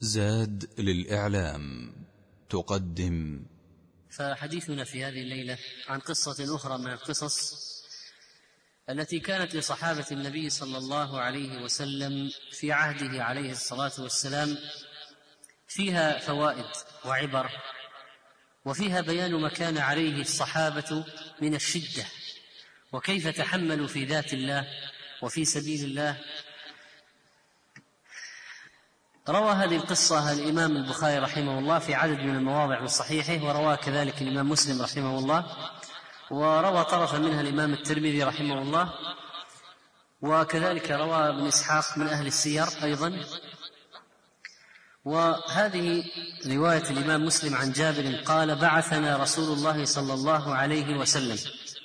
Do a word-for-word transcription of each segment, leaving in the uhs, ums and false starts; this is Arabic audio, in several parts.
زاد للإعلام تقدم. فحديثنا في هذه الليلة عن قصة أخرى من القصص التي كانت لصحابة النبي صلى الله عليه وسلم في عهده عليه الصلاة والسلام، فيها فوائد وعبر، وفيها بيان ما كان عليه الصحابة من الشدة، وكيف تحملوا في ذات الله وفي سبيل الله. روى هذه القصة الإمام البخاري رحمه الله في عدد من المواضع من صحيحه، وروى كذلك الإمام مسلم رحمه الله، وروى طرفا منها الإمام الترمذي رحمه الله، وكذلك روى ابن إسحاق من أهل السير أيضا. وهذه رواية الإمام مسلم عن جابر قال: بعثنا رسول الله صلى الله عليه وسلم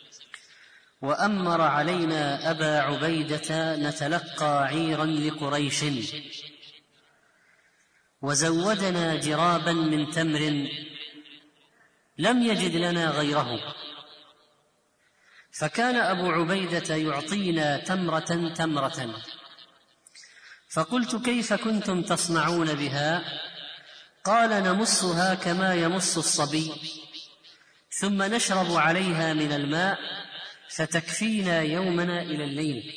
وأمر علينا أبا عبيدة نتلقى عيرا لقريش، وزودنا جرابا من تمر لم يجد لنا غيره، فكان أبو عبيدة يعطينا تمرة تمرة، فقلت: كيف كنتم تصنعون بها؟ قال: نمصها كما يمص الصبي، ثم نشرب عليها من الماء فتكفينا يومنا إلى الليل،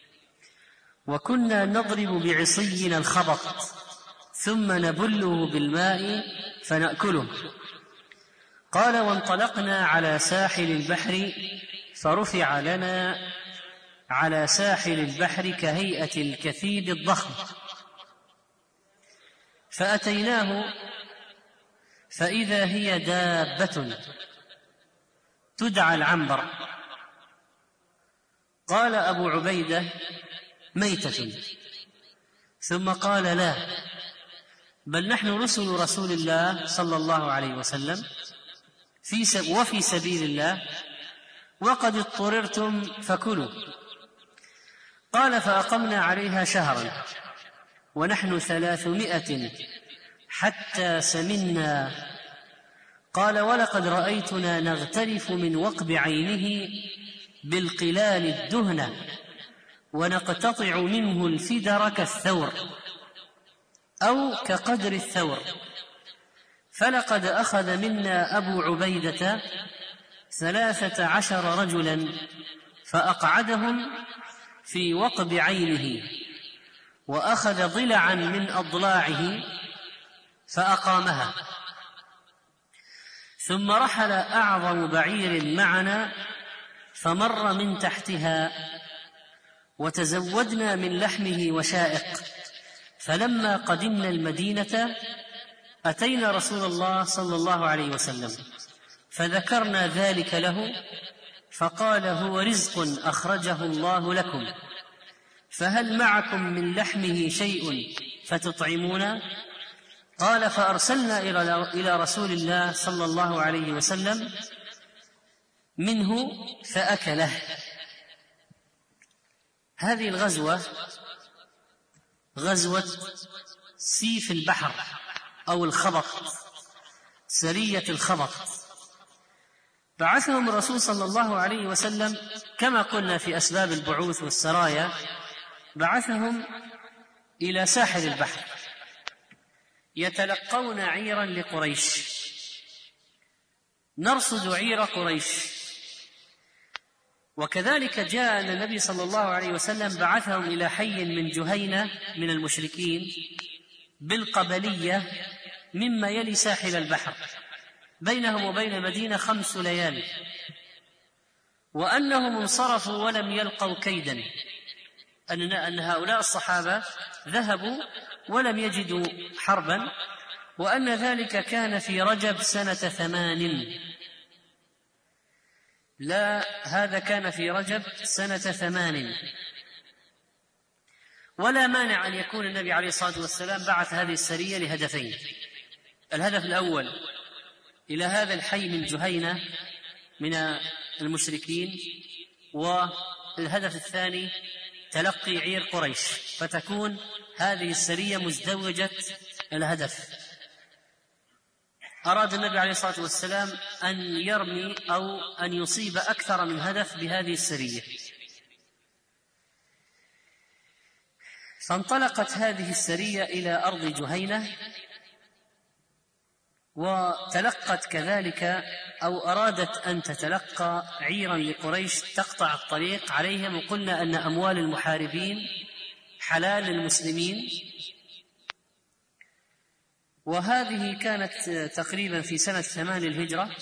وكنا نضرب بعصينا الخبط ثم نبله بالماء فنأكله. قال: وانطلقنا على ساحل البحر فرفع لنا على ساحل البحر كهيئة الكثيب الضخم، فأتيناه فإذا هي دابة تدعى العنبر. قال أبو عبيدة: ميتة. ثم قال: لا، بل نحن رسل رسول الله صلى الله عليه وسلم في س... وفي سبيل الله، وقد اضطررتم فكلوا. قال: فأقمنا عليها شهرا ونحن ثلاثمائة حتى سمنا. قال: ولقد رأيتنا نغترف من وقب عينه بالقلال الدهنة ونقتطع منه الفدر كالثور أو كقدر الثور، فلقد أخذ منا أبو عبيدة ثلاثة عشر رجلا فأقعدهم في وقب عينه، وأخذ ضلعا من أضلاعه فأقامها، ثم رحل أعظم بعير معنا فمر من تحتها، وتزودنا من لحمه وشائق. فلما قدمنا المدينة أتينا رسول الله صلى الله عليه وسلم فذكرنا ذلك له، فقال: هو رزق أخرجه الله لكم، فهل معكم من لحمه شيء فتطعمون؟ قال: فأرسلنا إلى رسول الله صلى الله عليه وسلم منه فأكله. هذه الغزوة غزوة سيف البحر أو الخبط، سرية الخبط. بعثهم الرسول صلى الله عليه وسلم كما قلنا في أسباب البعوث والسرايا، بعثهم إلى ساحل البحر يتلقون عيرا لقريش، نرصد عير قريش. وكذلك جاء أن النبي صلى الله عليه وسلم بعثهم إلى حي من جهينة من المشركين بالقبلية مما يلي ساحل البحر، بينهم وبين المدينة خمس ليال، وأنهم انصرفوا ولم يلقوا كيدا، أن هؤلاء الصحابة ذهبوا ولم يجدوا حربا، وأن ذلك كان في رجب سنة ثمان. لا، هذا كان في رجب سنة ثمان. ولا مانع أن يكون النبي عليه الصلاة والسلام بعث هذه السرية لهدفين: الهدف الأول إلى هذا الحي من جهينة من المشركين، والهدف الثاني تلقي عير قريش، فتكون هذه السرية مزدوجة الهدف. أراد النبي عليه الصلاة والسلام أن يرمي أو أن يصيب أكثر من هدف بهذه السرية. فانطلقت هذه السرية إلى أرض جهينة وتلقت كذلك أو أرادت أن تتلقى عيرا لقريش تقطع الطريق عليهم، وقلنا أن أموال المحاربين حلال للمسلمين. وهذه كانت تقريبا في سنة ثمان الهجرة،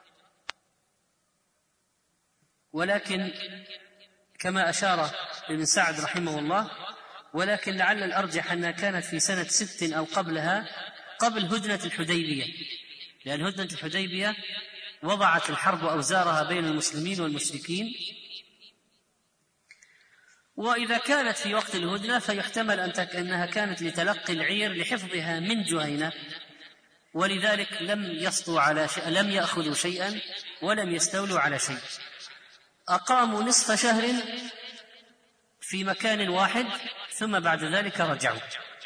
ولكن كما أشار ابن سعد رحمه الله، ولكن لعل الأرجح أنها كانت في سنة ست أو قبلها، قبل هدنة الحديبية، لأن هدنة الحديبية وضعت الحرب أوزارها بين المسلمين والمشركين. وإذا كانت في وقت الهدنة فيحتمل أنها كانت لتلقي العير لحفظها من جهينة، ولذلك لم يسطوا على شيء، لم يأخذوا شيئا ولم يستولوا على شيء. أقاموا نصف شهر في مكان واحد ثم بعد ذلك رجعوا.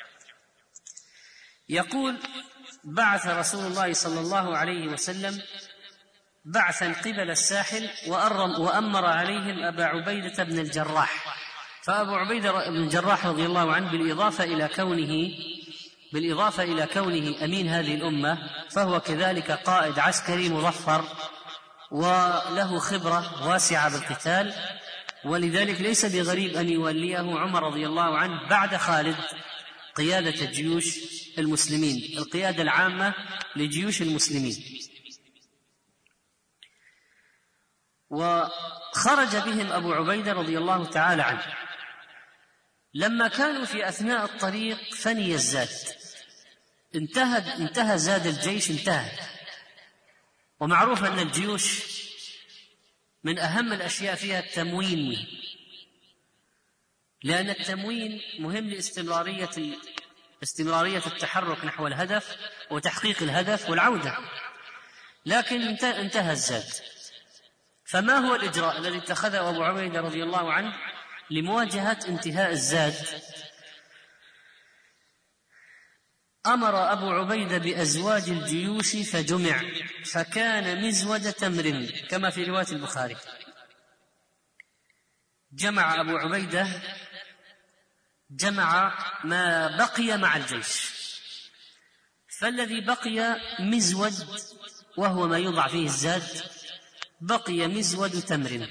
يقول: بعث رسول الله صلى الله عليه وسلم بعثا قبل الساحل وأمر عليهم أبا عبيدة بن الجراح. فأبو عبيدة بن الجراح رضي الله عنه بالإضافة إلى كونه بالإضافة إلى كونه أمين هذه الأمة، فهو كذلك قائد عسكري مظفر وله خبرة واسعة بالقتال، ولذلك ليس بغريب أن يوليه عمر رضي الله عنه بعد خالد قيادة جيوش المسلمين، القيادة العامة لجيوش المسلمين. وخرج بهم أبو عبيدة رضي الله تعالى عنه. لما كانوا في أثناء الطريق فني الزاد، انتهى انتهى زاد الجيش انتهى. ومعروف أن الجيوش من أهم الأشياء فيها التموين، لأن التموين مهم لاستمرارية استمرارية التحرك نحو الهدف وتحقيق الهدف والعودة. لكن انتهى الزاد، فما هو الإجراء الذي اتخذه أبو عبيدة رضي الله عنه لمواجهة انتهاء الزاد؟ أمر أبو عبيدة بأزواج الجيوش فجمع، فكان مزود تمر كما في رواية البخاري. جمع أبو عبيدة جمع ما بقي مع الجيش، فالذي بقي مزود وهو ما يوضع فيه الزاد، بقي مزود تمر.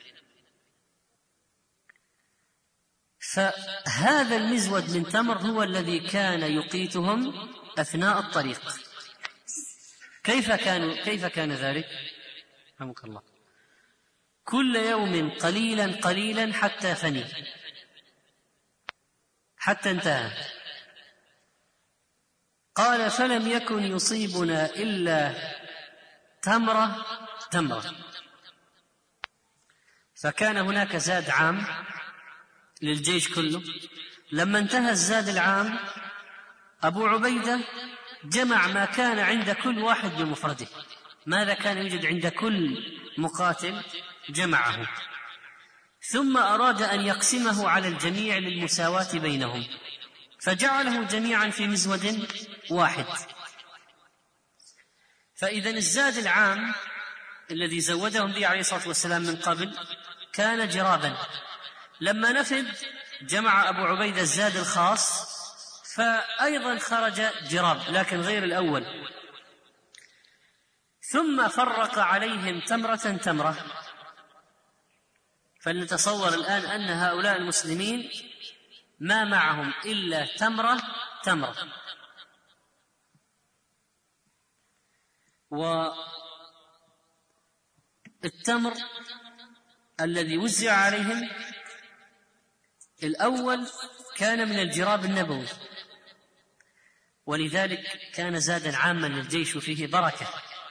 فهذا المزود من تمر هو الذي كان يقيتهم أثناء الطريق. كيف كانوا كيف كان ذلك؟ رحمك الله. كل يوم قليلا قليلا حتى فني، حتى انتهى. قال: فلم يكن يصيبنا إلا تمرة تمرة. فكان هناك زاد عام للجيش كله. لما انتهى الزاد العام أبو عبيدة جمع ما كان عند كل واحد بمفرده، ماذا كان يوجد عند كل مقاتل جمعه، ثم أراد أن يقسمه على الجميع للمساواة بينهم، فجعله جميعا في مزود واحد. فإذا الزاد العام الذي زودهم به عليه الصلاة والسلام من قبل كان جرابا. لما نفد جمع أبو عبيدة الزاد الخاص، فأيضا خرج جراب لكن غير الأول. ثم فرق عليهم تمرة تمرة. فلنتصور الآن أن هؤلاء المسلمين ما معهم إلا تمرة تمرة. والتمر الذي وزع عليهم الأول كان من الجراب النبوي، ولذلك كان زادا عاما للجيش فيه بركة.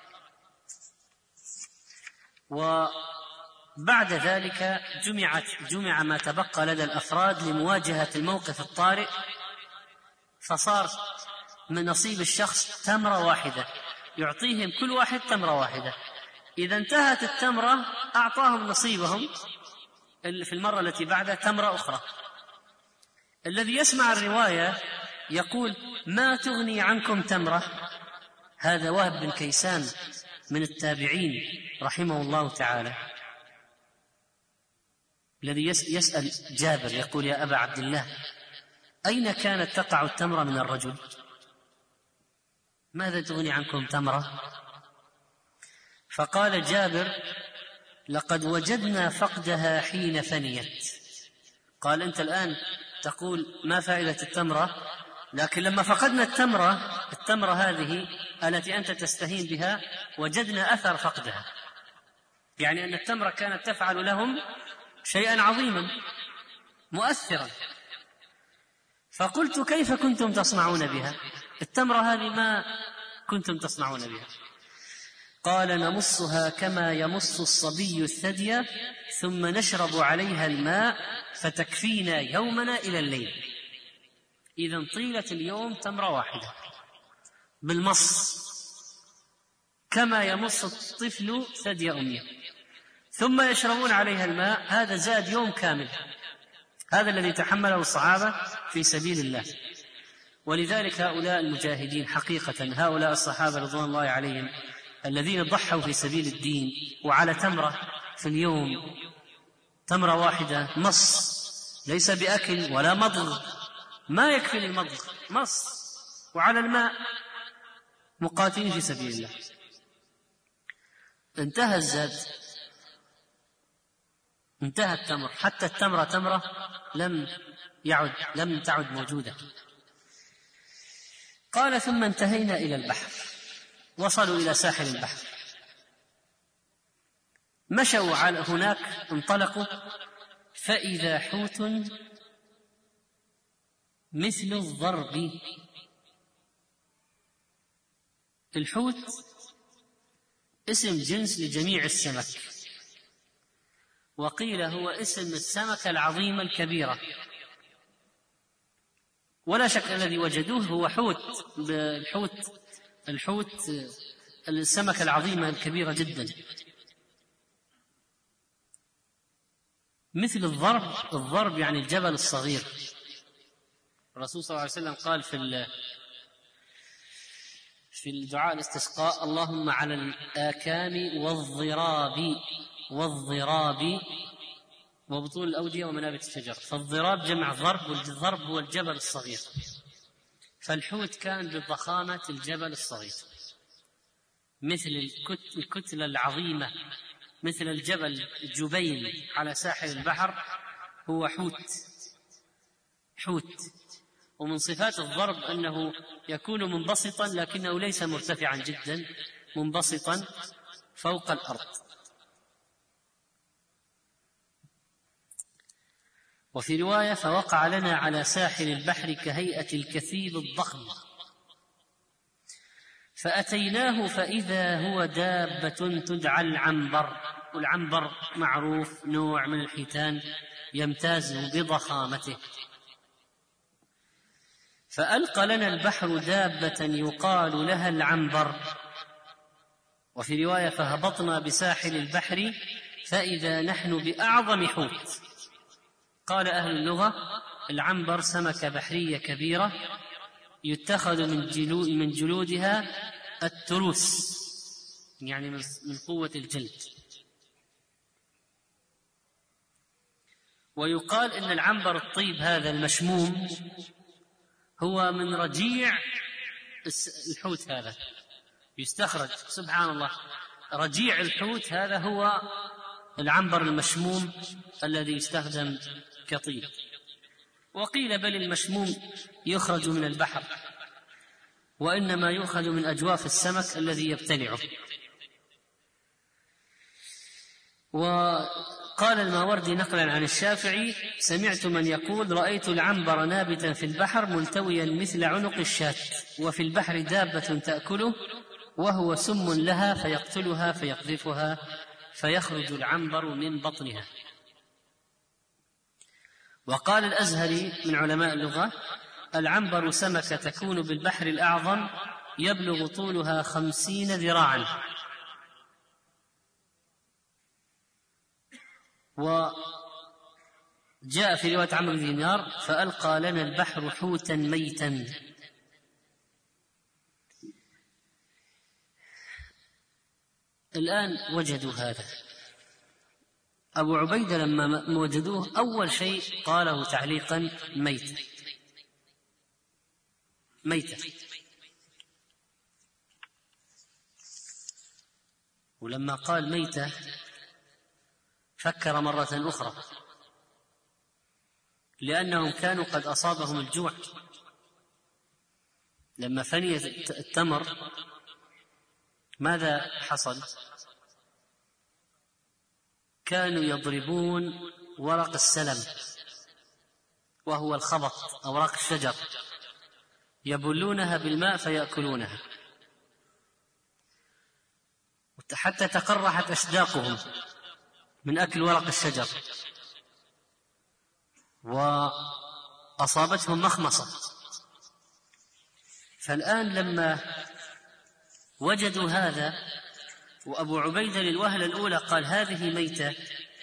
وبعد ذلك جمعت جمع ما تبقى لدى الأفراد لمواجهة الموقف الطارئ، فصار من نصيب الشخص تمرة واحدة، يعطيهم كل واحد تمرة واحدة. إذا انتهت التمرة أعطاهم نصيبهم في المرة التي بعدها تمرة أخرى. الذي يسمع الرواية يقول: ما تغني عنكم تمرة؟ هذا وهب بن كيسان من التابعين رحمه الله تعالى، الذي يسأل جابر يقول: يا أبا عبد الله، أين كانت تقع التمرة من الرجل؟ ماذا تغني عنكم تمرة؟ فقال جابر: لقد وجدنا فقدها حين فنيت. قال: أنت الآن تقول ما فائدة التمرة، لكن لما فقدنا التمرة التمرة هذه التي أنت تستهين بها وجدنا أثر فقدها، يعني أن التمرة كانت تفعل لهم شيئا عظيما مؤثرا. فقلت: كيف كنتم تصنعون بها؟ التمرة هذه ما كنتم تصنعون بها؟ قال: نمصها كما يمص الصبي الثدي، ثم نشرب عليها الماء فتكفينا يومنا إلى الليل. إذن طيلة اليوم تمرة واحدة بالمص كما يمص الطفل ثدي أمه، ثم يشربون عليها الماء. هذا زاد يوم كامل، هذا الذي تحمله الصحابة في سبيل الله. ولذلك هؤلاء المجاهدين حقيقة، هؤلاء الصحابة رضوان الله عليهم الذين ضحوا في سبيل الدين، وعلى تمرة في اليوم، تمرة واحدة مص، ليس بأكل ولا مضغ، ما يكفي المضغ، مص وعلى الماء، مقاتلين في سبيل الله. انتهى الزاد، انتهى التمر، حتى التمرة تمرة لم يعد لم تعد موجودة. قال: ثم انتهينا إلى البحر، وصلوا إلى ساحل البحر، مشوا على هناك، انطلقوا، فإذا حوت مثل الضرب. الحوت اسم جنس لجميع السمك، وقيل هو اسم السمكة العظيمة الكبيرة، ولا شك الذي وجدوه هو حوت، الحوت الحوت السمكة العظيمة الكبيرة جدا. مثل الضرب، الضرب يعني الجبل الصغير. الرسول صلى الله عليه وسلم قال في في الدعاء الاستسقاء: اللهم على الآكام والضراب والضراب وبطول الأودية ومنابت الشجر. فالضراب جمع ضرب، والضرب هو الجبل الصغير. فالحوت كان بضخامة الجبل الصغير، مثل الكتلة العظيمة، مثل الجبل جبيل على ساحل البحر، هو حوت حوت ومن صفات الضرب أنه يكون منبسطا، لكنه ليس مرتفعا جدا، منبسطا فوق الأرض. وفي رواية: فوقع لنا على ساحل البحر كهيئة الكثيب الضخم، فأتيناه فإذا هو دابة تدعى العنبر. والعنبر معروف، نوع من الحيتان يمتاز بضخامته. فألقى لنا البحر دابة يقال لها العنبر. وفي رواية: فهبطنا بساحل البحر فإذا نحن بأعظم حوت. قال أهل اللغة: العنبر سمكة بحرية كبيرة يتخذ من جلود من جلودها التروس، يعني من قوة الجلد. ويقال إن العنبر الطيب هذا المشموم هو من رجيع الحوت، هذا يستخرج، سبحان الله، رجيع الحوت هذا هو العنبر المشموم الذي يستخدم كطيب. وقيل بل المشموم يخرج من البحر، وإنما يؤخذ من أجواف السمك الذي يبتلعه. وقال الماوردي نقلا عن الشافعي: سمعت من يقول: رأيت العنبر نابتا في البحر ملتويا مثل عنق الشاة، وفي البحر دابة تأكله وهو سم لها فيقتلها فيقذفها فيخرج العنبر من بطنها. وقال الأزهري من علماء اللغة: العنبر سمكة تكون بالبحر الأعظم يبلغ طولها خمسين ذراعا. وجاء في رواية عمرو بن دينار: فألقى لنا البحر حوتا ميتا. الآن وجدوا هذا. أبو عبيدة لما وجدوه أول شيء قاله تعليقا: ميت ميتة. ولما قال ميتة فكر مرة أخرى، لأنهم كانوا قد أصابهم الجوع لما فني التمر. ماذا حصل؟ كانوا يضربون ورق السلم وهو الخبط، أوراق الشجر، يبلونها بالماء فيأكلونها حتى تقرحت أشداقهم من أكل ورق الشجر، وأصابتهم مخمصة. فالآن لما وجدوا هذا، وأبو عبيدة للوهلة الأولى قال هذه ميتة،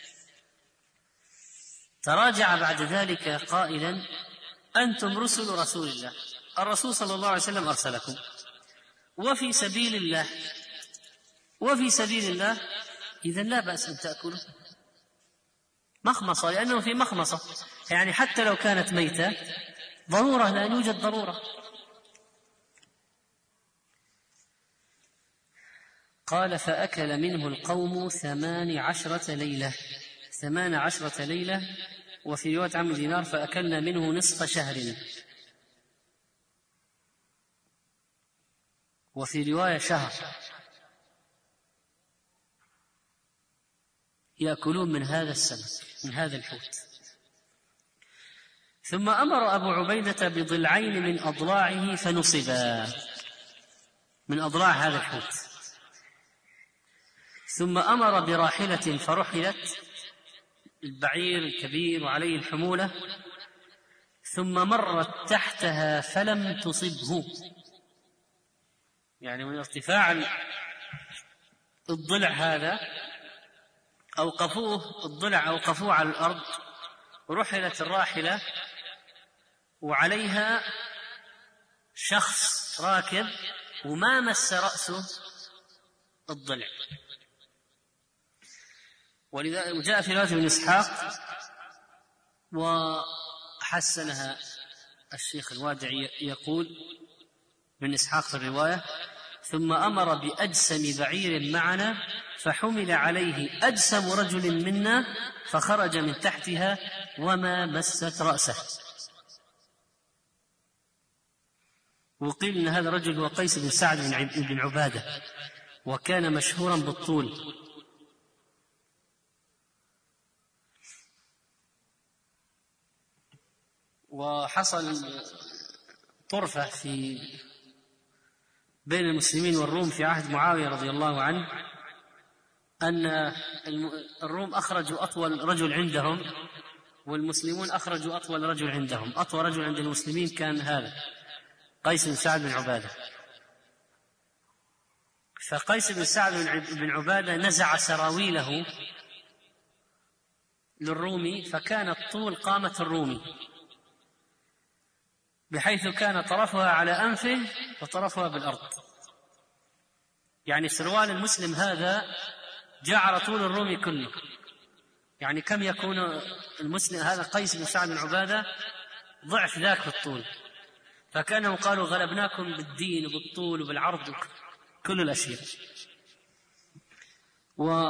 تراجع بعد ذلك قائلا أنتم رسل رسول الله، الرسول صلى الله عليه وسلم أرسلكم، وفي سبيل الله وفي سبيل الله إذن لا بأس أن تأكلوا مخمصة، لأنه في مخمصة، يعني حتى لو كانت ميتة ضرورة، لا يوجد ضرورة. قال فأكل منه القوم ثمان عشرة ليلة، ثمان عشرة ليلة. وفي رواية عم دينار فأكلنا منه نصف شهر، وفي رواية شهر، يأكلون من هذا السمك، من هذا الحوت. ثم أمر أبو عبيدة بضلعين من أضلاعه فنصبا، من أضلاع هذا الحوت. ثم أمر براحلة فرحلت، البعير الكبير وعليه الحمولة، ثم مرت تحتها فلم تصبه، يعني من ارتفاع الضلع هذا أوقفوه، الضلع أوقفوه على الأرض، ورحلت الراحلة وعليها شخص راكب وما مس رأسه الضلع. ولذا وجاء في رواية ابن إسحاق وحسنها الشيخ الوادعي، يقول ابن إسحاق في الرواية ثم أمر بأجسم بعير معنا فحمل عليه أجسم رجل منا فخرج من تحتها وما مست رأسه. وقيل إن هذا الرجل هو قيس بن سعد بن عبادة، وكان مشهورا بالطول. وحصل طرفة في بين المسلمين والروم في عهد معاوية رضي الله عنه، أن الروم أخرجوا أطول رجل عندهم والمسلمون أخرجوا أطول رجل عندهم. أطول رجل عند المسلمين كان هذا قيس بن سعد بن عبادة. فقيس بن سعد بن عبادة نزع سراويله للرومي، فكانت طول قامة الرومي، بحيث كان طرفها على أنفه وطرفها بالأرض. يعني سروال المسلم هذا جعل طول الرومي كله. يعني كم يكون المسلم هذا قيس بن سعد بن عبادة؟ ضعف ذاك في الطول. فكانوا قالوا غلبناكم بالدين وبالطول وبالعرض كل الأشياء. و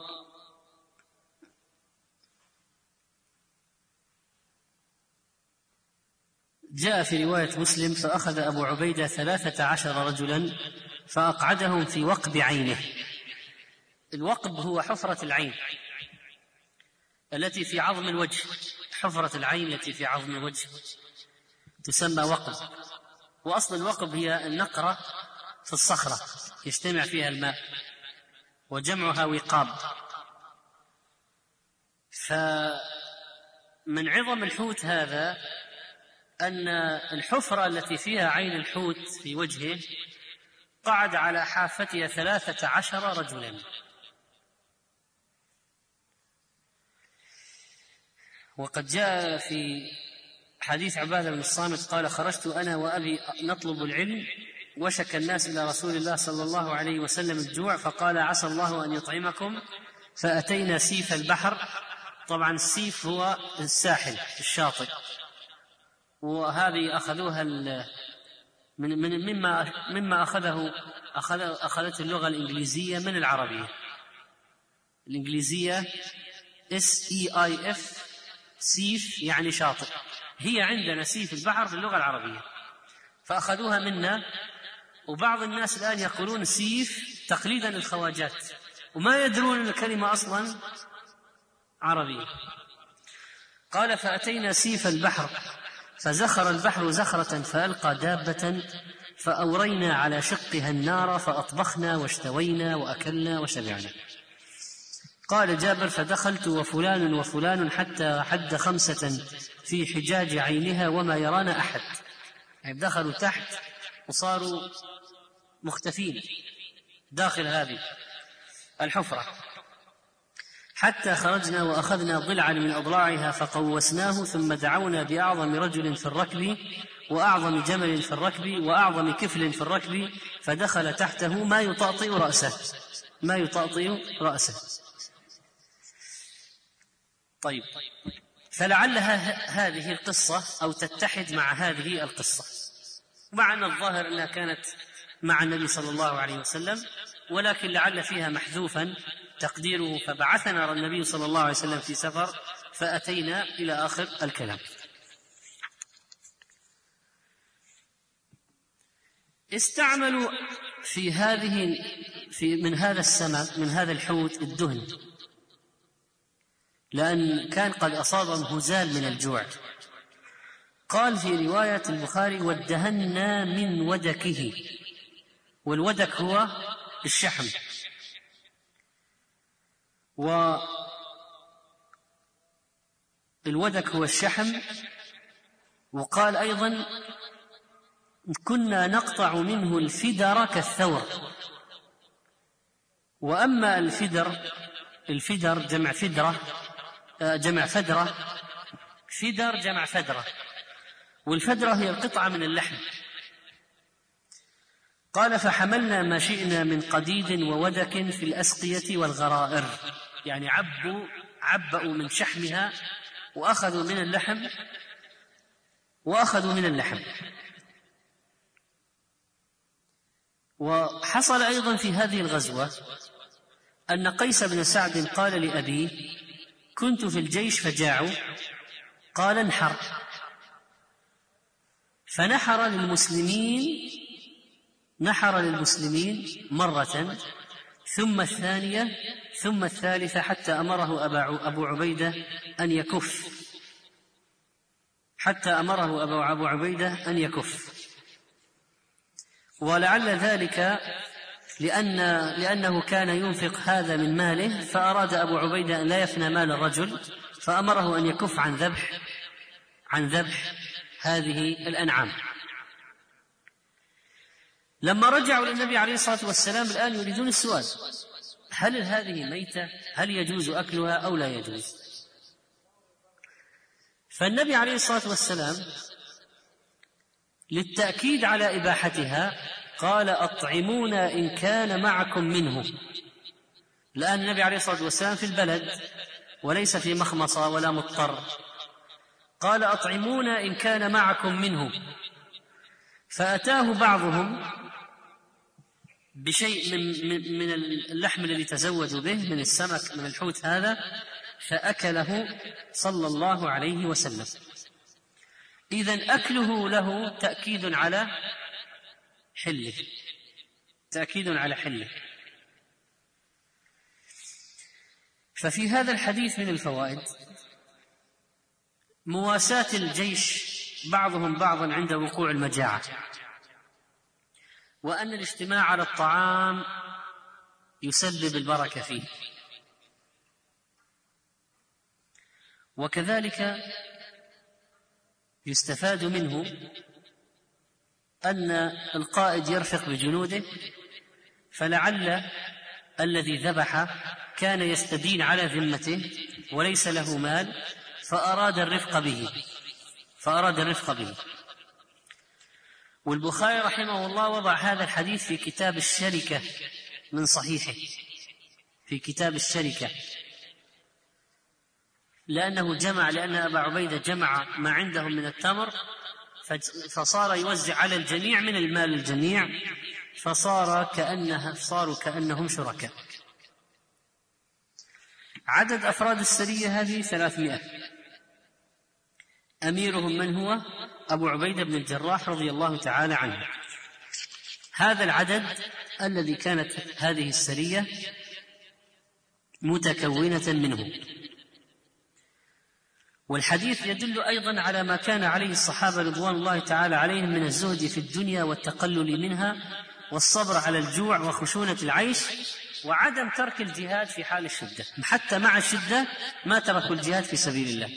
جاء في رواية مسلم فأخذ أبو عبيدة ثلاثة عشر رجلا فأقعدهم في وقب عينه. الوقب هو حفرة العين التي في عظم الوجه، حفرة العين التي في عظم الوجه تسمى وقب. وأصل الوقب هي النقرة في الصخرة يجتمع فيها الماء، وجمعها وقاب. فمن عظم الحوت هذا أن الحفرة التي فيها عين الحوت في وجهه قعد على حافتها ثلاثة عشر رجلا. وقد جاء في حديث عبادة بن الصامت قال خرجت أنا وأبي نطلب العلم وشك الناس إلى رسول الله صلى الله عليه وسلم الجوع فقال عسى الله أن يطعمكم، فأتينا سيف البحر. طبعا السيف هو الساحل الشاطئ، وهذه أخذوها من مما مما أخذه أخذ أخذته اللغة الإنجليزية من العربية. الإنجليزية إس إي آي إف، سيف يعني شاطئ، هي عندنا سيف البحر في اللغة العربية، فأخذوها منا. وبعض الناس الآن يقولون سيف تقليدا للخواجات وما يدرون أن الكلمة أصلا عربية. قال: فأتينا سيف البحر فزخر البحر زخرة فألقى دابة فأورينا على شقها النار فأطبخنا واشتوينا وأكلنا وشبعنا. قال جابر: فدخلت وفلان وفلان حتى حد خمسة في حجاج عينها وما يرانا أحد، يعني دخلوا تحت وصاروا مختفين داخل هذه الحفرة، حتى خرجنا وأخذنا ضلعا من أضلاعها فقوسناه، ثم دعونا بأعظم رجل في الركب وأعظم جمل في الركب وأعظم كفل في الركب، فدخل تحته ما يطأطئ رأسه ما يطأطئ رأسه. طيب، فلعل هذه القصة أو تتحد مع هذه القصة، مع أن الظاهر أنها كانت مع النبي صلى الله عليه وسلم، ولكن لعل فيها محذوفا تقديره: فبعثنا النبي صلى الله عليه وسلم في سفر فأتينا إلى آخر الكلام. استعملوا في هذه في من هذا السمك من هذا الحوت الدهن، لأن كان قد أصابهم هزال من الجوع. قال في رواية البخاري: وادهنا من ودكه، والودك هو الشحم، والودك هو الشحم. وقال أيضا: كنا نقطع منه الفدر كالثور. وأما الفدر الفدر جمع فدرة جمع فدرة فدر جمع فدرة، والفدرة هي القطعة من اللحم. قال: فحملنا ما شئنا من قديد وودك في الأسقية والغرائر، يعني عبوا عبأوا من شحمها وأخذوا من اللحم وأخذوا من اللحم. وحصل أيضا في هذه الغزوة أن قيس بن سعد قال لأبيه: كنت في الجيش فجاعوا، قال: انحر. فنحر للمسلمين نحر للمسلمين مرة، ثم الثانية، ثم الثالثة، حتى أمره أبو عبيدة أن يكف حتى أمره أبو عبيدة أن يكف. ولعل ذلك لأن لأنه كان ينفق هذا من ماله، فأراد أبو عبيدة أن لا يفنى مال الرجل، فأمره أن يكف عن ذبح عن ذبح هذه الأنعام. لما رجعوا للنبي عليه الصلاة والسلام الآن يريدون السؤال: هل هذه ميتة؟ هل يجوز أكلها أو لا يجوز؟ فالنبي عليه الصلاة والسلام للتأكيد على إباحتها قال: أطعمونا إن كان معكم منه. لأن النبي عليه الصلاة والسلام في البلد وليس في مخمصة ولا مضطر، قال: أطعمونا إن كان معكم منه. فأتاه بعضهم بشيء من, من اللحم الذي تزودوا به من السمك من الحوت هذا، فأكله صلى الله عليه وسلم. إذن أكله له تأكيد على حله تأكيد على حله. ففي هذا الحديث من الفوائد مواساة الجيش بعضهم بعضا عند وقوع المجاعة، وأن الاجتماع على الطعام يسبب البركة فيه. وكذلك يستفاد منه أن القائد يرفق بجنوده، فلعل الذي ذبح كان يستدين على ذمته وليس له مال، فأراد الرفق به فأراد الرفق به والبخاري رحمه الله وضع هذا الحديث في كتاب الشركة من صحيحه في كتاب الشركة لأنه جمع لأن أبا عبيدة جمع ما عندهم من التمر، فصار يوزع على الجميع من المال الجميع، فصار كأنها صاروا كأنهم شركاء. عدد أفراد السرية هذه ثلاثمائة، أميرهم من هو؟ أبو عبيدة بن الجراح رضي الله تعالى عنه. هذا العدد الذي كانت هذه السرية متكونة منه. والحديث يدل أيضا على ما كان عليه الصحابة رضوان الله تعالى عليهم من الزهد في الدنيا والتقلل منها والصبر على الجوع وخشونة العيش وعدم ترك الجهاد في حال الشدة، حتى مع الشدة ما تركوا الجهاد في سبيل الله.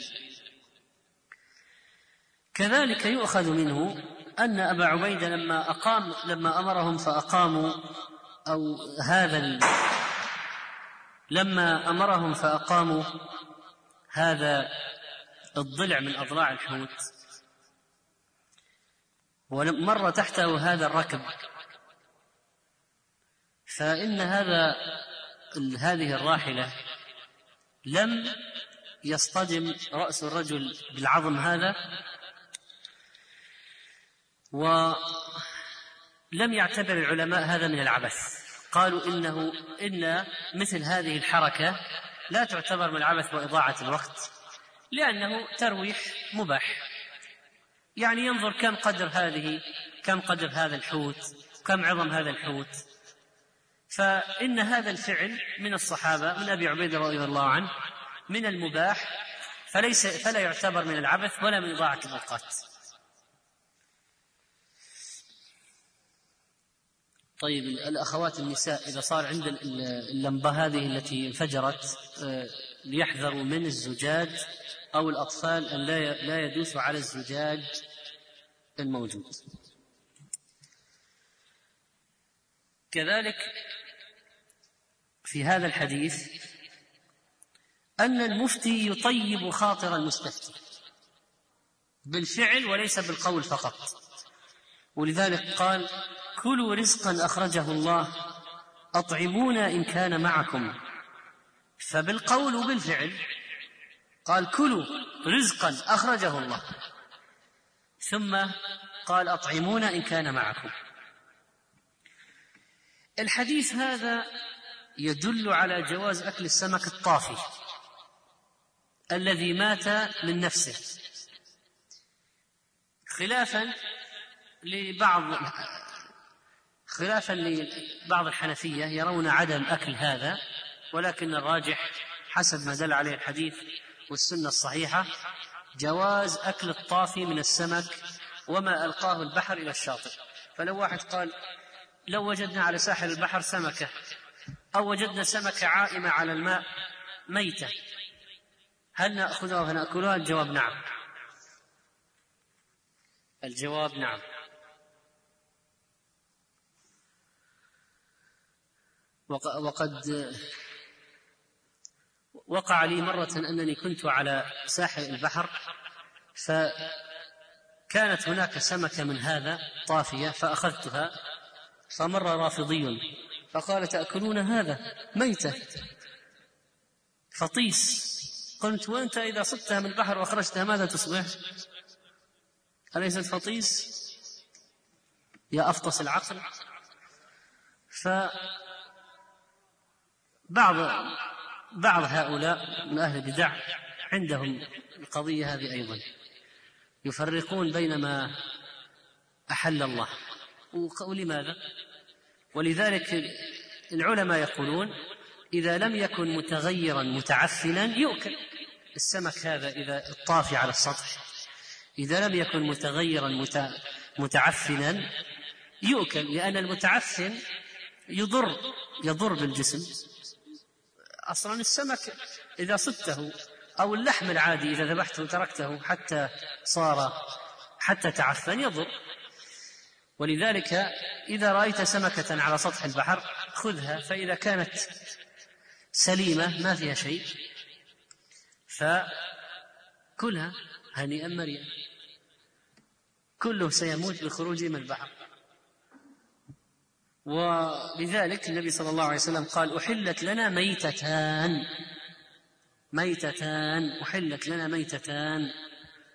كذلك يؤخذ منه أن أبا عبيدة لما أقام لما أمرهم فأقاموا أو هذا لما أمرهم فأقاموا هذا الضلع من أضلاع الحوت ومر تحته هذا الركب، فإن هذا هذه الراحلة لم يصطدم رأس الرجل بالعظم هذا، ولم يعتبر العلماء هذا من العبث. قالوا إنه إن مثل هذه الحركة لا تعتبر من العبث وإضاعة الوقت، لأنه ترويح مباح، يعني ينظر كم قدر هذه كم قدر هذا الحوت، كم عظم هذا الحوت. فإن هذا الفعل من الصحابة من أبي عبيدة رضي الله عنه من المباح، فليس فلا يعتبر من العبث ولا من إضاعة الأوقات. طيب الأخوات النساء إذا صار عند اللمبة هذه التي انفجرت ليحذروا من الزجاج أو الأطفال أن لا يدوسوا على الزجاج الموجود. كذلك في هذا الحديث أن المفتي يطيب خاطر المستفتي بالفعل وليس بالقول فقط، ولذلك قال كلوا رزقا أخرجه الله أطعمونا إن كان معكم، فبالقول وبالفعل قال كلوا رزقا أخرجه الله، ثم قال أطعمونا إن كان معكم. الحديث هذا يدل على جواز أكل السمك الطافي الذي مات من نفسه، خلافا لبعض خلافا لبعض الحنفية يرون عدم أكل هذا، ولكن الراجح حسب ما دل عليه الحديث والسنة الصحيحة جواز أكل الطافي من السمك وما ألقاه البحر إلى الشاطئ. فلو واحد قال لو وجدنا على ساحل البحر سمكة أو وجدنا سمكة عائمة على الماء ميتة هل نأخذها ونأكلها؟ الجواب نعم. الجواب نعم. وقد وقع لي مرة أنني كنت على ساحل البحر فكانت هناك سمكة من هذا طافية فأخذتها، فمر رافضي فقال تأكلون هذا ميتة فطيس. قلت وأنت إذا صدتها من البحر وأخرجتها ماذا تصبح؟ أليست فطيس يا أفطس العقل؟ فبعض بعض هؤلاء من أهل البدع عندهم القضية هذه أيضا، يفرقون بين ما أحل الله ولماذا. ولذلك العلماء يقولون إذا لم يكن متغيرا متعفنا يؤكل السمك هذا إذا الطافي على السطح، إذا لم يكن متغيرا متعفنا يؤكل، لأن المتعفن يضر يضر بالجسم. أصلا السمك إذا صدته أو اللحم العادي إذا ذبحته وتركته حتى صار حتى تعفن يضر. ولذلك إذا رأيت سمكة على سطح البحر خذها، فإذا كانت سليمة ما فيها شيء فكلها هنيئا مريئا، كله سيموت بخروجه من البحر. ولذلك النبي صلى الله عليه وسلم قال أحلت لنا ميتتان ميتتان أحلت لنا ميتتان،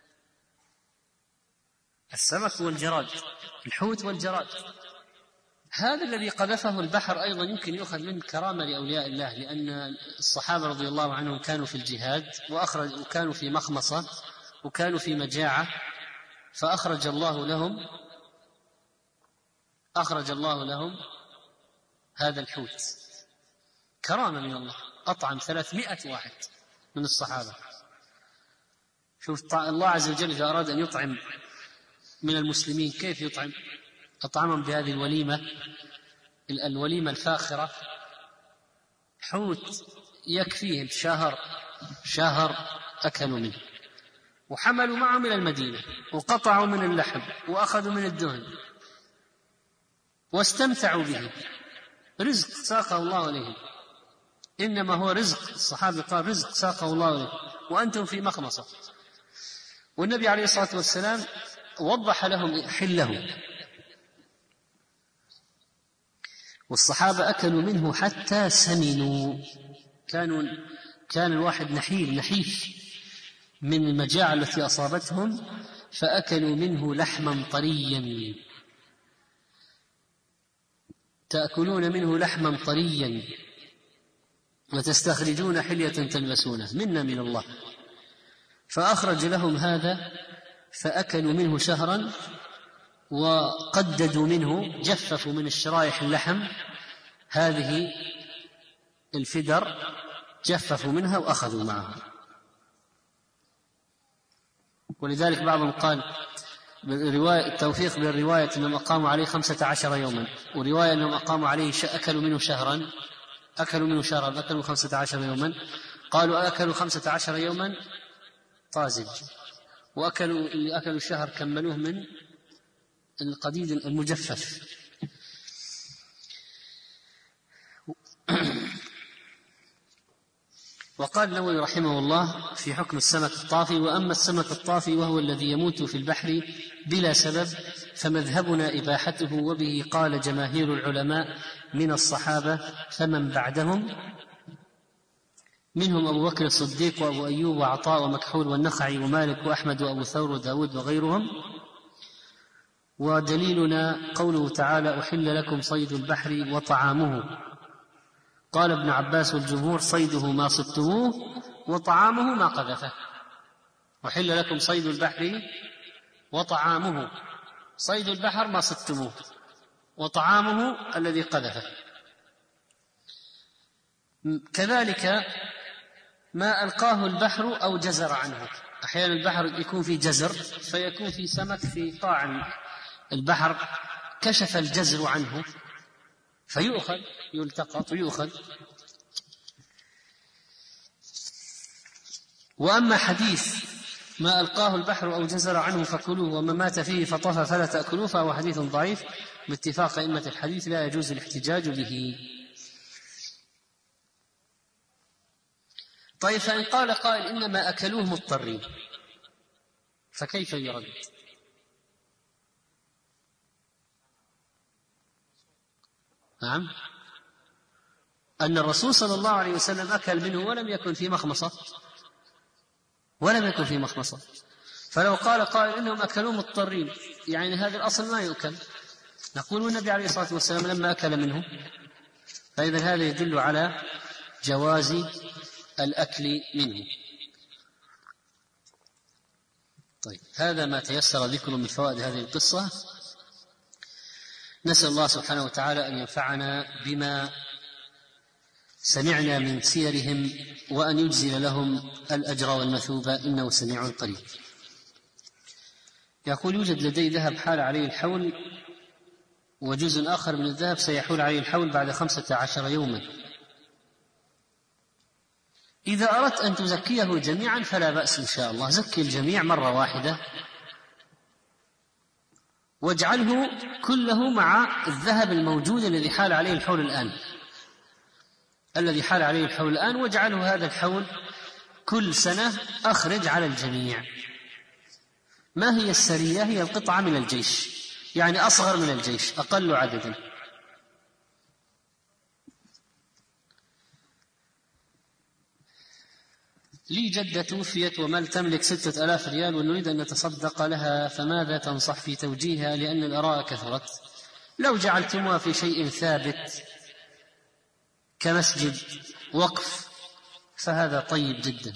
السمك والجراد، الحوت والجراد، هذا الذي قذفه البحر أيضا يمكن يؤخذ منه كرامة لأولياء الله، لأن الصحابة رضي الله عنهم كانوا في الجهاد وأخرج وكانوا في مخمصة وكانوا في مجاعة، فأخرج الله لهم أخرج الله لهم هذا الحوت كرامة من الله. أطعم ثلاثمائة واحد من الصحابة. شوف الله عز وجل إذا أراد أن يطعم من المسلمين كيف يطعم؟ أطعمهم بهذه الوليمة الوليمة الفاخرة، حوت يكفيهم شهر شهر أكلوا منه، وحملوا معه من المدينة وقطعوا من اللحم وأخذوا من الدهن واستمتعوا به. رزق ساقه الله إليهم، إنما هو رزق. الصحابة قال رزق ساقه الله إليهم وأنتم في مخمصة. والنبي عليه الصلاة والسلام وضح لهم حله، والصحابة أكلوا منه حتى سمنوا. كانوا كان الواحد نحيل نحيف من المجاعة التي أصابتهم، فأكلوا منه لحما طريا. تأكلون منه لحما طريا وتستخرجون حلية تلبسونه، منا من الله. فأخرج لهم هذا فأكلوا منه شهرا، وقددوا منه، جففوا من الشرائح اللحم هذه الفدر، جففوا منها وأخذوا معها. ولذلك بعضهم قال التوفيق بالرواية أنهم أقاموا عليه خمسة عشر يوما، ورواية أنهم أقاموا عليه أكلوا منه شهرا أكلوا منه شهرا أكلوا خمسة عشر يوما. قالوا أكلوا خمسة عشر يوما طازج، وأكلوا اللي أكلوا الشهر كملوه من القديد المجفف. وقال النووي رحمه الله في حكم السمك الطافي: وأما السمك الطافي وهو الذي يموت في البحر بلا سبب فمذهبنا إباحته، وبه قال جماهير العلماء من الصحابة فمن بعدهم، منهم أبو بكر الصديق وأبو أيوب وعطاء ومكحول والنخعي ومالك وأحمد وأبو ثور وداود وغيرهم. ودليلنا قوله تعالى: أحل لكم صيد البحر وطعامه. قال ابن عباس والجمهور: صيده ما صدتموه وطعامه ما قذفه. أحل لكم صيد البحر وطعامه، صيد البحر ما صدتموه، وطعامه الذي قذفه. كذلك ما ألقاه البحر أو جزر عنه. أحيانا البحر يكون في جزر فيكون في سمك في قاع البحر، كشف الجزر عنه فيؤخذ، يلتقط ويؤخذ. وأما حديث ما ألقاه البحر أو جزر عنه فكلوه، وما مات فيه فطفى فلا تأكلوه، فهو حديث ضعيف باتفاق أئمة الحديث، لا يجوز الاحتجاج به. طيب، فإن قال قائل إنما أكلوه مضطرين، فكيف يرد؟ نعم، أن الرسول صلى الله عليه وسلم أكل منه ولم يكن في مخمصة ولم يكن في مخمصة فلو قال قائل إنهم أكلوه مضطرين، يعني هذا الأصل ما يؤكل، نقول النبي عليه الصلاة والسلام لما أكل منه، فإذا هذا يدل على جواز الأكل منه. طيب، هذا ما تيسر ذكره من فوائد هذه القصة. نسأل الله سبحانه وتعالى أن ينفعنا بما سمعنا من سيرهم، وأن يجزل لهم الأجر والمثوبة، إنه سميع قريب. يقول: يوجد لدي ذهب حال عليه الحول، وجزء آخر من الذهب سيحول عليه الحول بعد خمسة عشر يوما. إذا أردت أن تزكيه جميعا فلا بأس إن شاء الله، زكي الجميع مرة واحدة، واجعله كله مع الذهب الموجود الذي حال عليه الحول الآن الذي حال عليه الحول الآن واجعله هذا الحول كل سنة أخرج على الجميع. ما هي السرية؟ هي القطعة من الجيش، يعني أصغر من الجيش، أقل عددا. لي جدة توفيت ومال تملك ستة آلاف ريال ونريد أن نتصدق لها، فماذا تنصح في توجيهها؟ لأن الآراء كثرت. لو جعلتموها في شيء ثابت كمسجد وقف فهذا طيب جدا.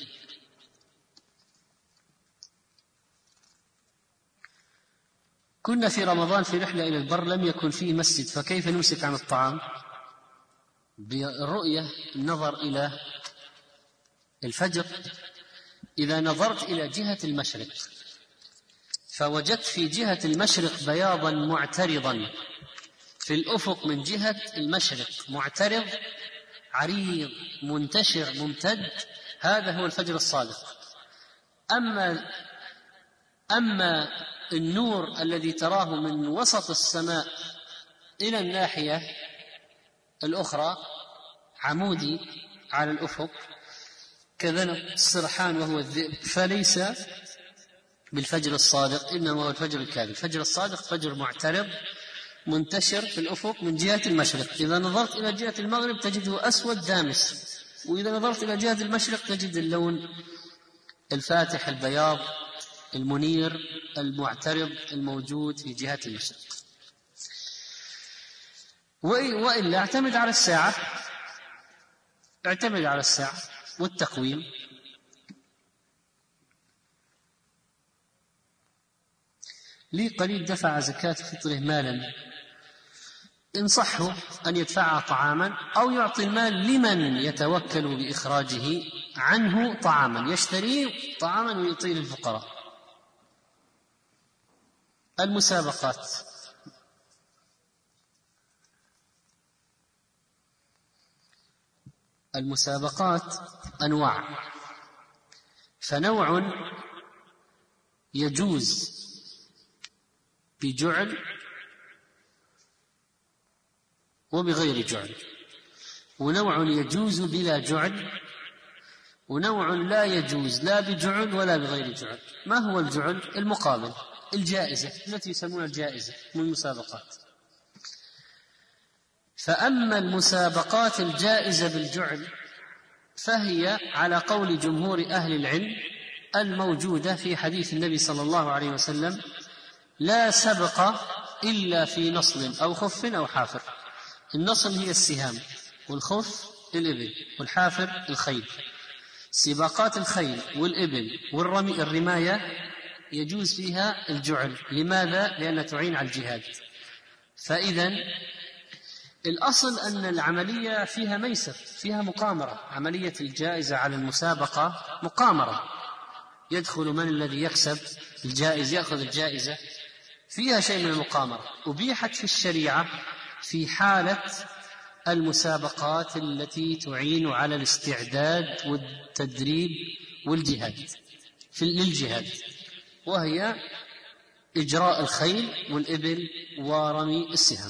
كنا في رمضان في رحلة إلى البر لم يكن فيه مسجد، فكيف نمسك عن الطعام؟ بالرؤية، النظر إلى الفجر. إذا نظرت إلى جهة المشرق فوجدت في جهة المشرق بياضا معترضا في الأفق من جهة المشرق، معترض عريض منتشر ممتد، هذا هو الفجر الصادق. أما أما النور الذي تراه من وسط السماء إلى الناحية الأخرى عمودي على الأفق كذنب السرحان وهو الذئب، فليس بالفجر الصادق، إنما هو الفجر الكاذب. الفجر الصادق فجر معترض منتشر في الأفق من جهة المشرق، إذا نظرت إلى جهة المغرب تجده أسود دامس، وإذا نظرت إلى جهة المشرق تجد اللون الفاتح البياض المنير المعترض الموجود في جهة المشرق. وإلا اعتمد على الساعة، اعتمد على الساعة والتقويم. لي قريب دفع زكاة فطره مالا، انصحه أن يدفعها طعاما أو يعطي المال لمن يتوكل بإخراجه عنه طعاما، يشتري طعاما ويعطيه للفقراء. المسابقات، المسابقات أنواع، فنوع يجوز بجعل وبغير جعل، ونوع يجوز بلا جعل، ونوع لا يجوز لا بجعل ولا بغير جعل. ما هو الجعل؟ المقابل، الجائزة التي يسمونها الجائزة من المسابقات. فأما المسابقات الجائزة بالجعل فهي على قول جمهور أهل العلم الموجودة في حديث النبي صلى الله عليه وسلم: لا سبق إلا في نصل أو خف أو حافر. النصل هي السهام، والخف الإبل، والحافر الخيل. سباقات الخيل والإبل والرمي الرماية يجوز فيها الجعل. لماذا؟ لأنها تعين على الجهاد. فإذا الأصل أن العملية فيها ميسر، فيها مقامرة. عملية الجائزة على المسابقة مقامرة، يدخل من الذي يكسب الجائزة يأخذ الجائزة، فيها شيء من المقامرة. أبيحت في الشريعة في حالة المسابقات التي تعين على الاستعداد والتدريب والجهاد في للجهاد، وهي إجراء الخيل والإبل ورمي السهام.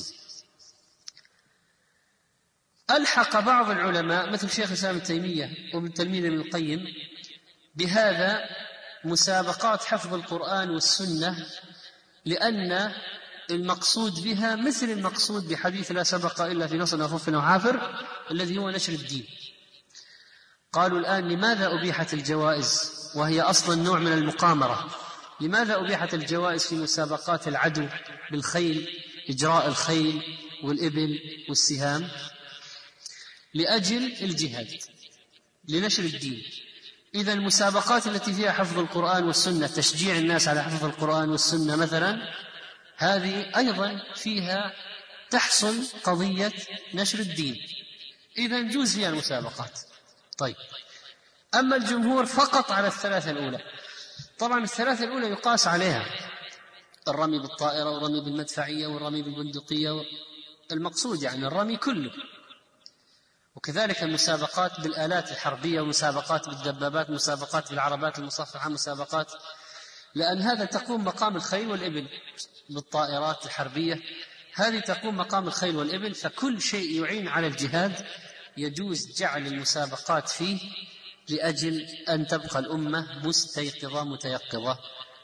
ألحق بعض العلماء مثل شيخ الإسلام ابن تيمية وابن تلميذ ابن القيم بهذا مسابقات حفظ القرآن والسنة، لأن المقصود بها مثل المقصود بحديث لا سبق إلا في نصل أو خف أو حافر الذي هو نشر الدين. قالوا الآن لماذا أبيحت الجوائز وهي أصلا نوع من المقامرة؟ لماذا أبيحت الجوائز في مسابقات العدو بالخيل، إجراء الخيل والإبل والسهام؟ لأجل الجهاد، لنشر الدين. إذا المسابقات التي فيها حفظ القرآن والسنة، تشجيع الناس على حفظ القرآن والسنة مثلا، هذه أيضا فيها تحصل قضية نشر الدين، إذا نجوز فيها المسابقات. طيب، أما الجمهور فقط على الثلاثة الأولى. طبعا الثلاثة الأولى يقاس عليها الرمي بالطائرة والرمي بالمدفعية والرمي بالبندقية، المقصود يعني الرمي كله. وكذلك المسابقات بالآلات الحربية، ومسابقات بالدبابات، مسابقات بالعربات المصفحة، مسابقات، لأن هذا تقوم مقام الخيل والإبل. بالطائرات الحربية هذه تقوم مقام الخيل والإبل، فكل شيء يعين على الجهاد يجوز جعل المسابقات فيه لأجل أن تبقى الأمة مستيقظة متيقظة.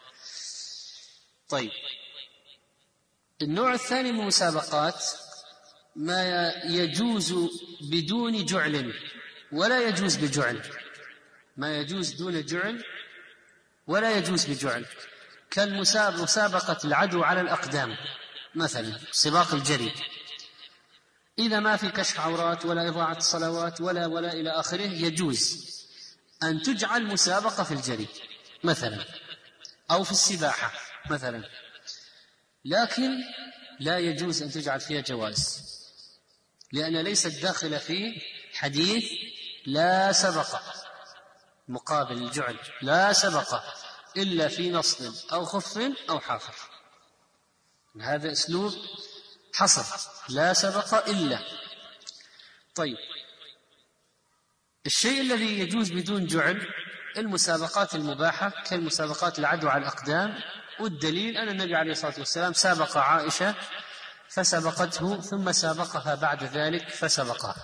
طيب، النوع الثاني من المسابقات ما يجوز بدون جعل ولا يجوز بجعل، ما يجوز دون جعل ولا يجوز بجعل، كالمسابقة العدو على الأقدام، مثلا سباق الجري، إذا ما في كشف عورات ولا إضاعة صلوات ولا ولا إلى آخره، يجوز أن تجعل مسابقة في الجري مثلا أو في السباحة مثلا، لكن لا يجوز أن تجعل فيها جوائز، لأن ليست داخلة في حديث لا سبق مقابل الجعل، لا سبق إلا في نصل أو خف أو حافر. هذا أسلوب حصر، لا سبق إلا. طيب، الشيء الذي يجوز بدون جعل المسابقات المباحة كالمسابقات العدو على الأقدام، والدليل أن النبي عليه الصلاة والسلام سابق عائشة فسبقته ثم سابقها بعد ذلك فسبقها.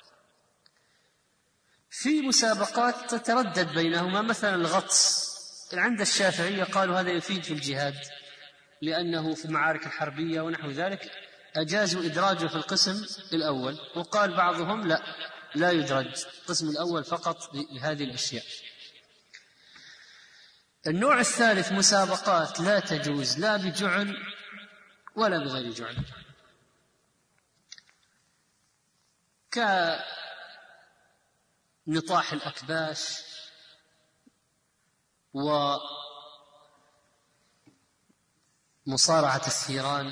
في مسابقات تتردد بينهما، مثلا الغطس عند الشافعية قالوا هذا يفيد في الجهاد لأنه في المعارك الحربية ونحو ذلك، أجازوا إدراجه في القسم الأول، وقال بعضهم لا لا يدرج القسم الأول فقط لهذه الأشياء. النوع الثالث مسابقات لا تجوز لا بجعل ولا بغير جعل، كنطاح الأكباش ومصارعة الثيران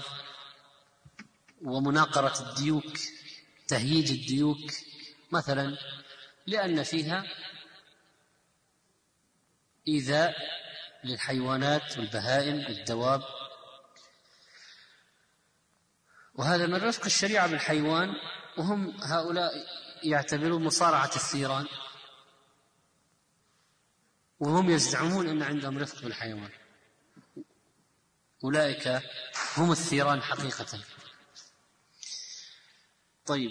ومناقرة الديوك، تهييج الديوك مثلا، لأن فيها إيذاء للحيوانات والبهائم والدواب، وهذا من رفق الشريعة بالحيوان، وهم هؤلاء يعتبرون مصارعة الثيران وهم يزعمون أن عندهم رفق بالحيوان، أولئك هم الثيران حقيقة. طيب،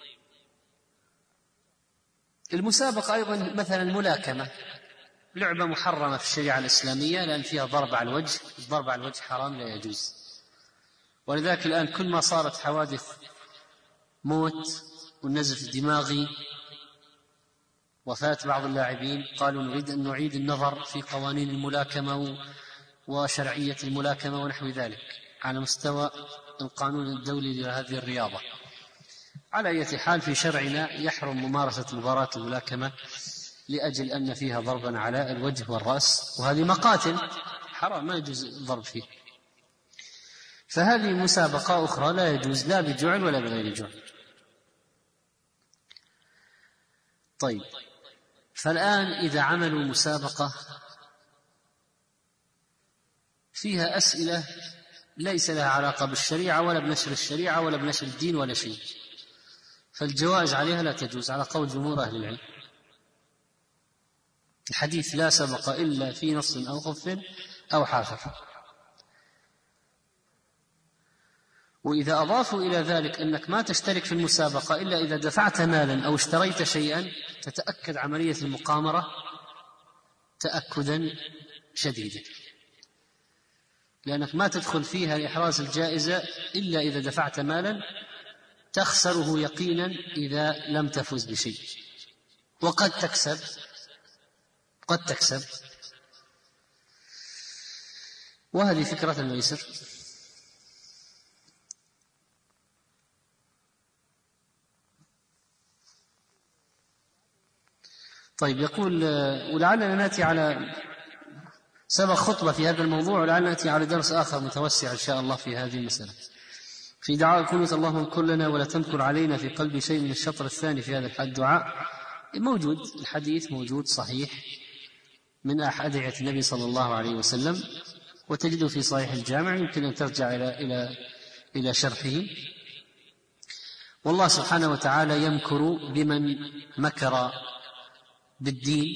المسابقة أيضا مثلا الملاكمة، لعبة محرمة في الشريعة الإسلامية لأن فيها ضرب على الوجه، الضرب على الوجه حرام لا يجوز، ولذلك الآن كل ما صارت حوادث موت والنزف الدماغي وفاة بعض اللاعبين قالوا نريد أن نعيد النظر في قوانين الملاكمة وشرعية الملاكمة ونحو ذلك على مستوى القانون الدولي لهذه الرياضة. على أي حال في شرعنا يحرم ممارسة مباراة الملاكمة لأجل أن فيها ضربا على الوجه والرأس، وهذه مقاتل حرام ما يجوز الضرب فيه. فهذه مسابقة أخرى لا يجوز لا بجعل ولا بغير جعل. طيب، فالآن إذا عملوا مسابقة فيها أسئلة ليس لها علاقة بالشريعة ولا بنشر الشريعة ولا بنشر الدين ولا شيء، فالجوائز عليها لا تجوز على قول جمهور أهل العلم. الحديث لا سبق إلا في نص أو خف أو حافر. وإذا أضافوا إلى ذلك أنك ما تشترك في المسابقة إلا إذا دفعت مالا أو اشتريت شيئا، تتأكد عملية المقامرة تأكدا شديدا، لأنك ما تدخل فيها لإحراز الجائزة إلا إذا دفعت مالا تخسره يقينا إذا لم تفز بشيء، وقد تكسب قد تكسب وهذه فكرة الميسر. طيب، يقول ولعلنا نأتي على سبق خطبة في هذا الموضوع، ولعلنا نأتي على درس آخر متوسع إن شاء الله في هذه المسألة. في دعاء القنوت اللهم اذكر لنا ولا تمكر علينا في قلبي شيء من الشطر الثاني في هذا الدعاء موجود، الحديث موجود صحيح من أدعية النبي صلى الله عليه وسلم، وتجده في صحيح الجامع، يمكن أن ترجع إلى إلى إلى شرحه. والله سبحانه وتعالى يمكر بمن مكر بالدين،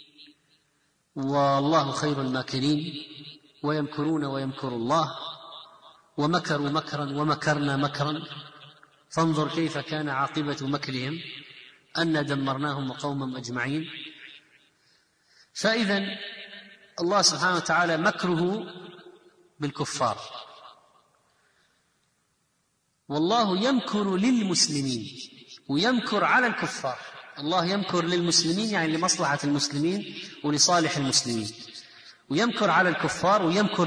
والله خير الماكرين، ويمكرون ويمكر الله، ومكروا مكرا ومكرنا مكرا فانظر كيف كان عاقبة مكرهم أن دمرناهم وقومهم أجمعين. فإذا الله سبحانه وتعالى مكره بالكفار، والله يمكر للمسلمين ويمكر على الكفار. الله يمكر للمسلمين يعني لمصلحة المسلمين ولصالح المسلمين، ويمكر على الكفار ويمكر